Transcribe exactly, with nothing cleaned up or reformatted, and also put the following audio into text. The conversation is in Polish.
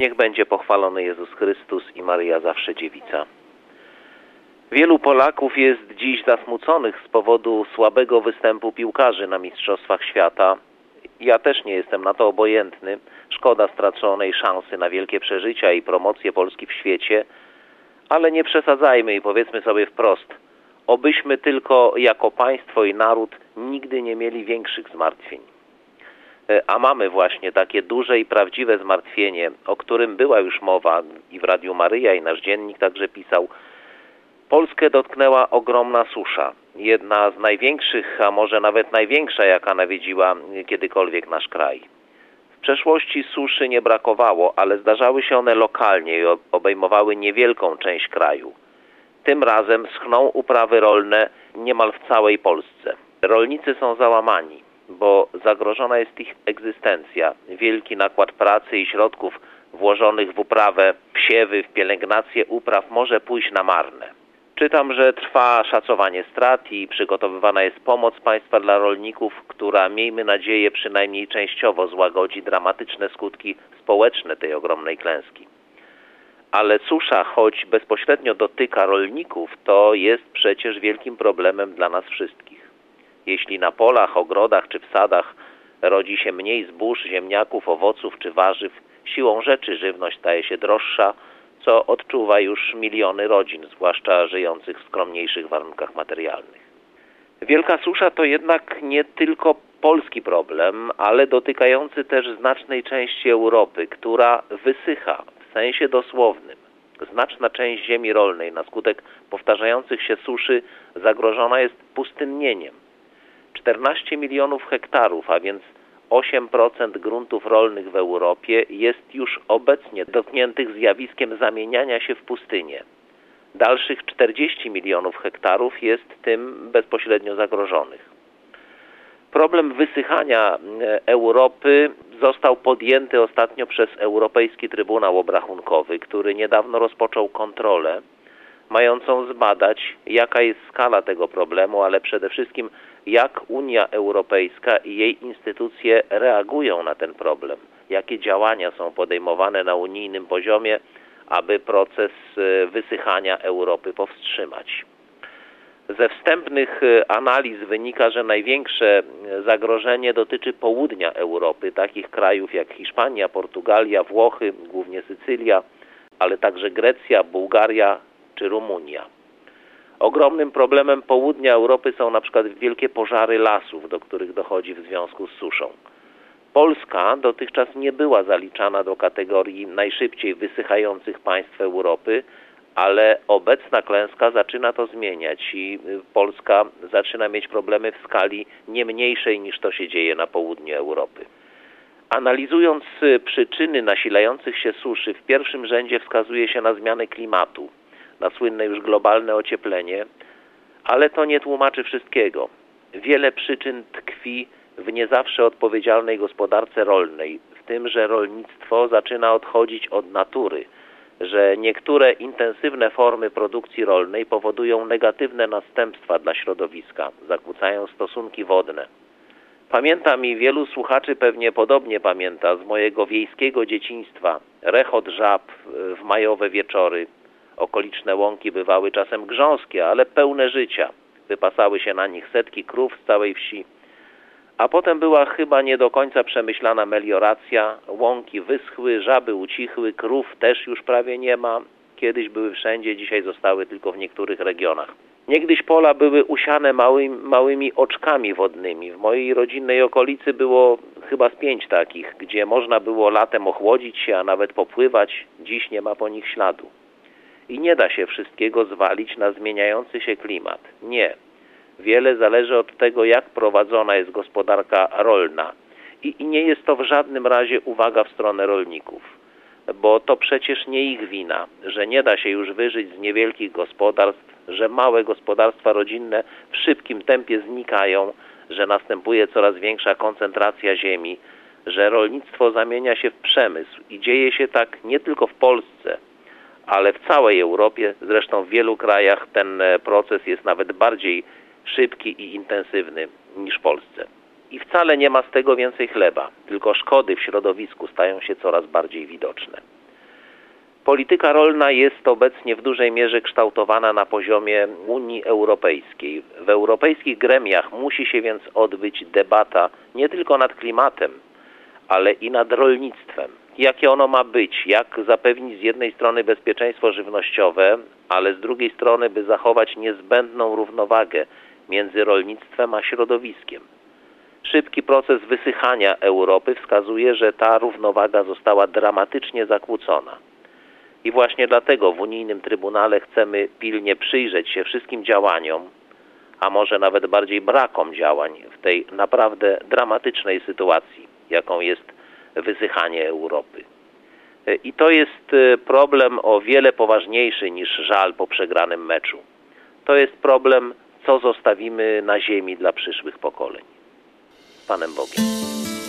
Niech będzie pochwalony Jezus Chrystus i Maryja zawsze dziewica. Wielu Polaków jest dziś zasmuconych z powodu słabego występu piłkarzy na Mistrzostwach Świata. Ja też nie jestem na to obojętny. Szkoda straconej szansy na wielkie przeżycia i promocję Polski w świecie, ale nie przesadzajmy i powiedzmy sobie wprost, obyśmy tylko jako państwo i naród nigdy nie mieli większych zmartwień. A mamy właśnie takie duże i prawdziwe zmartwienie, o którym była już mowa i w Radiu Maryja, i nasz dziennik także pisał. Polskę dotknęła ogromna susza. Jedna z największych, a może nawet największa, jaka nawiedziła kiedykolwiek nasz kraj. W przeszłości suszy nie brakowało, ale zdarzały się one lokalnie i obejmowały niewielką część kraju. Tym razem schną uprawy rolne niemal w całej Polsce. Rolnicy są załamani, bo zagrożona jest ich egzystencja. Wielki nakład pracy i środków włożonych w uprawę, w siewy, w pielęgnację upraw może pójść na marne. Czytam, że trwa szacowanie strat i przygotowywana jest pomoc państwa dla rolników, która, miejmy nadzieję, przynajmniej częściowo złagodzi dramatyczne skutki społeczne tej ogromnej klęski. Ale susza, choć bezpośrednio dotyka rolników, to jest przecież wielkim problemem dla nas wszystkich. Jeśli na polach, ogrodach czy w sadach rodzi się mniej zbóż, ziemniaków, owoców czy warzyw, siłą rzeczy żywność staje się droższa, co odczuwa już miliony rodzin, zwłaszcza żyjących w skromniejszych warunkach materialnych. Wielka susza to jednak nie tylko polski problem, ale dotykający też znacznej części Europy, która wysycha w sensie dosłownym. Znaczna część ziemi rolnej na skutek powtarzających się suszy zagrożona jest pustynnieniem. czternaście milionów hektarów, a więc osiem procent gruntów rolnych w Europie jest już obecnie dotkniętych zjawiskiem zamieniania się w pustynię. Dalszych czterdzieści milionów hektarów jest tym bezpośrednio zagrożonych. Problem wysychania Europy został podjęty ostatnio przez Europejski Trybunał Obrachunkowy, który niedawno rozpoczął kontrolę mającą zbadać, jaka jest skala tego problemu, ale przede wszystkim jak Unia Europejska i jej instytucje reagują na ten problem, jakie działania są podejmowane na unijnym poziomie, aby proces wysychania Europy powstrzymać. Ze wstępnych analiz wynika, że największe zagrożenie dotyczy południa Europy, takich krajów jak Hiszpania, Portugalia, Włochy, głównie Sycylia, ale także Grecja, Bułgaria czy Rumunia. Ogromnym problemem południa Europy są na przykład wielkie pożary lasów, do których dochodzi w związku z suszą. Polska dotychczas nie była zaliczana do kategorii najszybciej wysychających państw Europy, ale obecna klęska zaczyna to zmieniać i Polska zaczyna mieć problemy w skali nie mniejszej niż to się dzieje na południu Europy. Analizując przyczyny nasilających się suszy, w pierwszym rzędzie wskazuje się na zmiany klimatu, na słynne już globalne ocieplenie, ale to nie tłumaczy wszystkiego. Wiele przyczyn tkwi w nie zawsze odpowiedzialnej gospodarce rolnej, w tym, że rolnictwo zaczyna odchodzić od natury, że niektóre intensywne formy produkcji rolnej powodują negatywne następstwa dla środowiska, zakłócają stosunki wodne. Pamiętam i wielu słuchaczy pewnie podobnie pamięta z mojego wiejskiego dzieciństwa rechot żab w majowe wieczory. Okoliczne łąki bywały czasem grząskie, ale pełne życia. Wypasały się na nich setki krów z całej wsi. A potem była chyba nie do końca przemyślana melioracja, łąki wyschły, żaby ucichły, krów też już prawie nie ma. Kiedyś były wszędzie, dzisiaj zostały tylko w niektórych regionach. Niegdyś pola były usiane małymi, małymi oczkami wodnymi. W mojej rodzinnej okolicy było chyba z pięć takich, gdzie można było latem ochłodzić się, a nawet popływać. Dziś nie ma po nich śladu. I nie da się wszystkiego zwalić na zmieniający się klimat. Nie. Wiele zależy od tego, jak prowadzona jest gospodarka rolna. I, I nie jest to w żadnym razie uwaga w stronę rolników. Bo to przecież nie ich wina, że nie da się już wyżyć z niewielkich gospodarstw, że małe gospodarstwa rodzinne w szybkim tempie znikają, że następuje coraz większa koncentracja ziemi, że rolnictwo zamienia się w przemysł i dzieje się tak nie tylko w Polsce, ale w całej Europie, zresztą w wielu krajach ten proces jest nawet bardziej szybki i intensywny niż w Polsce. I wcale nie ma z tego więcej chleba, tylko szkody w środowisku stają się coraz bardziej widoczne. Polityka rolna jest obecnie w dużej mierze kształtowana na poziomie Unii Europejskiej. W europejskich gremiach musi się więc odbyć debata nie tylko nad klimatem, ale i nad rolnictwem. Jakie ono ma być, jak zapewnić z jednej strony bezpieczeństwo żywnościowe, ale z drugiej strony by zachować niezbędną równowagę między rolnictwem a środowiskiem. Szybki proces wysychania Europy wskazuje, że ta równowaga została dramatycznie zakłócona. I właśnie dlatego w unijnym Trybunale chcemy pilnie przyjrzeć się wszystkim działaniom, a może nawet bardziej brakom działań w tej naprawdę dramatycznej sytuacji, jaką jest wysychanie Europy. I to jest problem o wiele poważniejszy niż żal po przegranym meczu. To jest problem, co zostawimy na ziemi dla przyszłych pokoleń. Z Panem Bogiem.